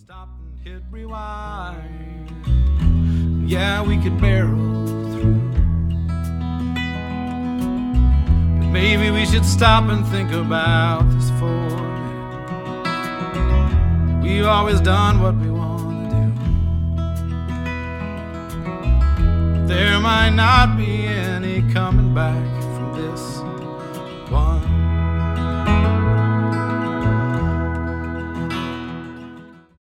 stop and hit rewind. Yeah, we could barrel through. But maybe we should stop and think about this for a minute. We've always done what we want to do. But there might not be any coming back.